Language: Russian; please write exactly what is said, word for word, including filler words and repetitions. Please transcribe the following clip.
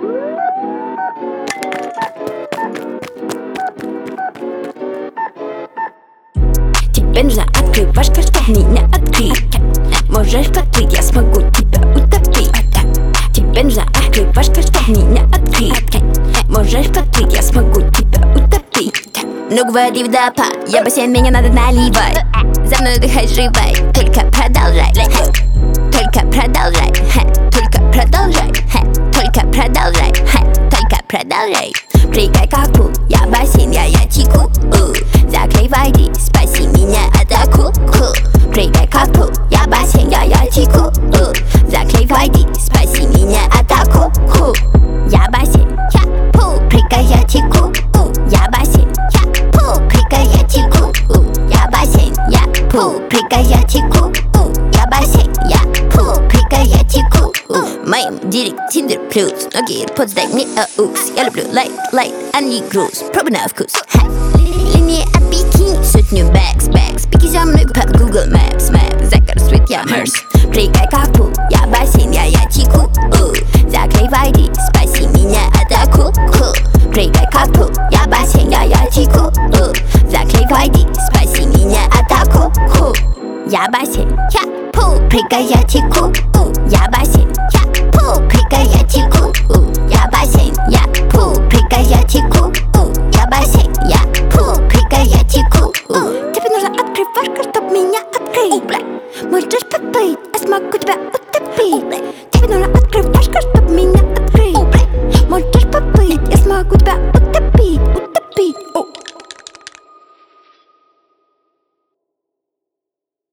Тебе нужна открывашка, чтоб меня открыть. Можешь подплыть, я смогу тебя утопить. Тебе нужна открывашка, чтоб меня открыть. Можешь подплыть, я смогу тебя утопить. Ну говори водопад, я бассейн, меня надо наливать. За мной дыхай живой, только продолжай. Только продолжай, только продолжай, только продолжай, только продолжай. Прыгай как пул, я бассейн, я, я теку. Заклей войди, спаси меня от акул. Прыгай как пул, я бассейн, я, я теку. Заклей войди, спаси меня от акул. Я бассейн, я пул, прыгай, я теку. Я бассейн, я пул, прыгай, я теку. Я бассейн, я пул, прыгай, я теку. Я бассейн, я пул, прыгай, я теку. В моем директ Тиндер плюс, ноги AirPods, дай мне аукс. Я люблю лайт, лайт, а не груз. Пробуй на вкус. Линия от бикини, сотню бэкс, бэкс. Пики за мной по Google Maps, Maps. Закар свет, я мерз. Прыгай как пул, я бассейн, я, я теку. Заклей войди, спаси меня от акул. Прыгай как пул, я бассейн, я, я теку. Заклей войди, спаси меня от акул. Я бассейн, я пул, прыгай, я теку. Я бассейн, я пул, прыгай, я теку. Я бассейн, я пул, прыгай, я теку. Я бассейн, я пул, прыгай, я теку. Тебе нужна открывашка, чтоб меня открыть.